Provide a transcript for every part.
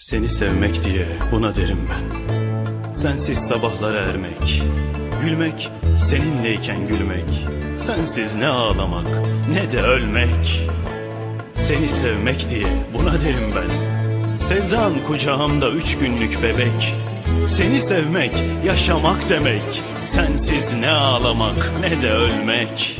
Seni sevmek diye buna derim ben. Sensiz sabahlara ermek, gülmek, seninleyken gülmek. Sensiz ne ağlamak ne de ölmek. Seni sevmek diye buna derim ben. Sevdan kucağımda 3 günlük bebek. Seni sevmek yaşamak demek. Sensiz ne ağlamak ne de ölmek.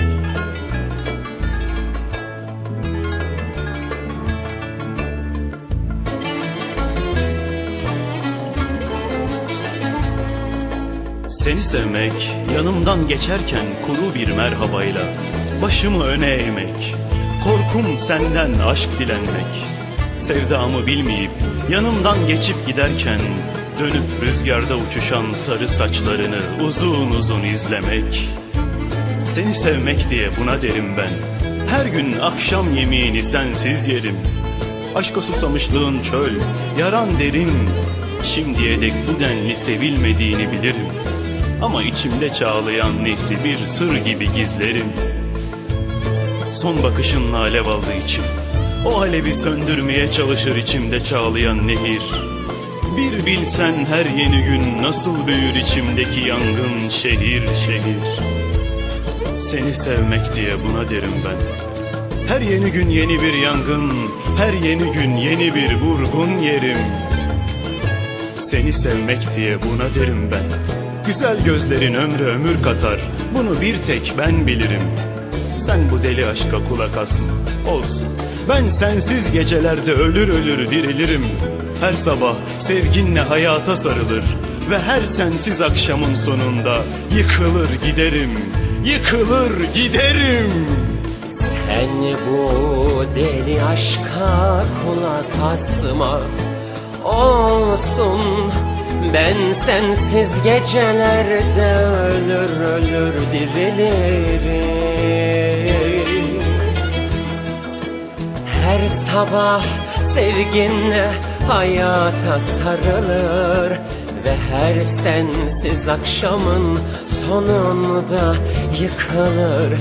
Seni sevmek, yanımdan geçerken kuru bir merhabayla başımı öne eğmek, korkum senden aşk dilenmek. Sevdamı bilmeyip yanımdan geçip giderken dönüp rüzgarda uçuşan sarı saçlarını uzun uzun izlemek. Seni sevmek diye buna derim ben. Her gün akşam yemeğini sensiz yerim. Aşka susamışlığın çöl, yaran derin. Şimdiye dek bu denli sevilmediğini bilirim. Ama içimde çağlayan nehri bir sır gibi gizlerim. Son bakışınla alev aldı içim. O alevi söndürmeye çalışır içimde çağlayan nehir. Bir bilsen her yeni gün nasıl büyür içimdeki yangın şehir şehir. Seni sevmek diye buna derim ben. Her yeni gün yeni bir yangın, her yeni gün yeni bir vurgun yerim. Seni sevmek diye buna derim ben. Güzel gözlerin ömre ömür katar, bunu bir tek ben bilirim. Sen bu deli aşka kulak asma, olsun. Ben sensiz gecelerde ölür ölür dirilirim. Her sabah sevginle hayata sarılır ve her sensiz akşamın sonunda yıkılır giderim, yıkılır giderim. Sen bu deli aşka kulak asma, olsun. Ben sensiz gecelerde ölür ölür dirilirim. Her sabah sevginle hayata sarılır ve her sensiz akşamın sonunda yıkılır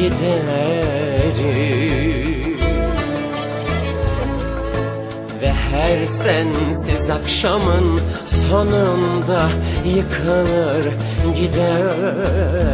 giderim. Ve her sensiz akşamın sonunda yıkılır giderim.